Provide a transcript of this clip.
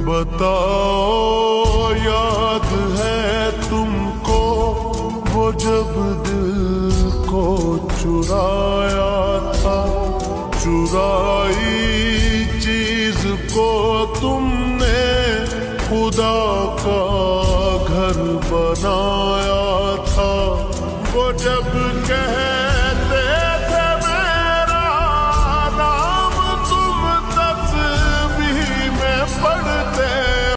बताओ याद है तुमको वो जब दिल को चुराया था, चुराई चीज को तुमने खुदा का घर बनाया।